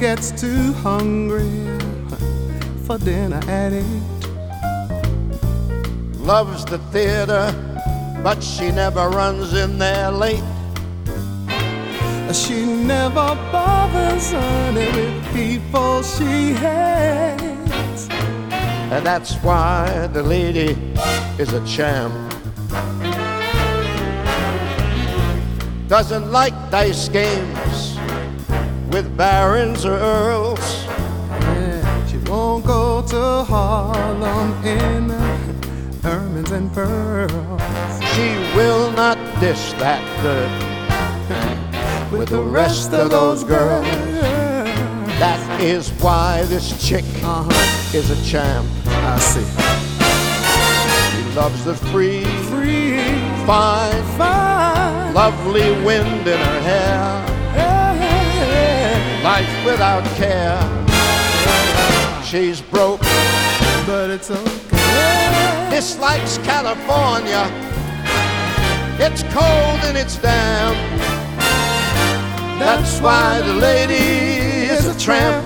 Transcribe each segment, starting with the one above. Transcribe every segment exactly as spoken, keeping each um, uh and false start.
gets too hungry for dinner at eight. Loves the theater, but she never runs in there late. She never bothers honey with people she hates. And that's why the lady is a champ. Doesn't like dice games with barons or earls. Yeah, she won't go to Harlem in ermines and pearls. She will not dish that dirt with the rest of those girls. That is why this chick uh-huh. is a champ. I see. She loves the free, free, fine, fine, lovely wind in her hair. Life without care. She's broke, but it's okay. Dislikes California. It's cold and it's damp. That's why the lady is a tramp.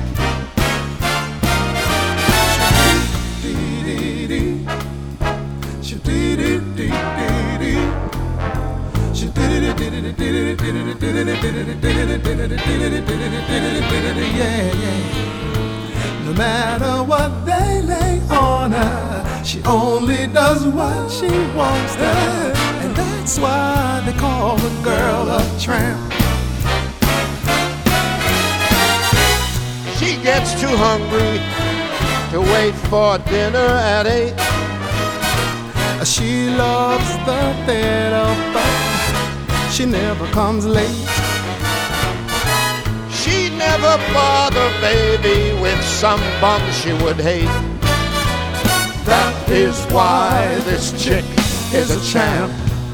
Yeah, yeah. No matter what they lay on her, she only does what she wants to. And that's why they call the girl a tramp. She gets too hungry to wait for dinner at eight. She loves the theater, but she never comes late. She'd never bother baby with some bum she would hate. That is why this chick is a champ.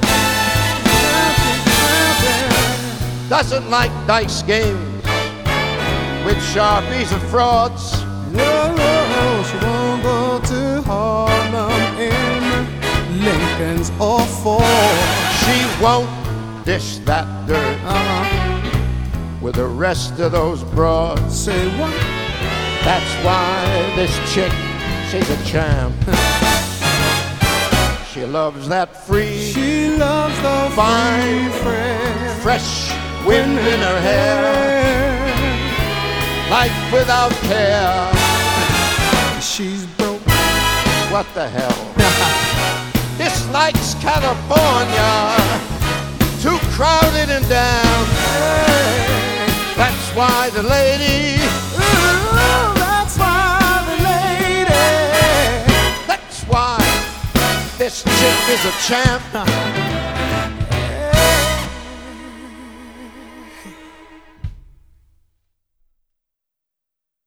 Doesn't like dice games with sharpies and frauds. No, no, she won't go to Harlem in Lincolns or Fords. She won't dish that dirt uh-huh. with the rest of those broads. Say what? That's why this chick, she's a champ. She loves that free, she loves the fine, free, fresh wind in her hair. Life without care. She's broke. What the hell? Dislikes California. Too crowded and damn. That's why the lady. Ooh, that's why the lady. That's why this chick is a champ.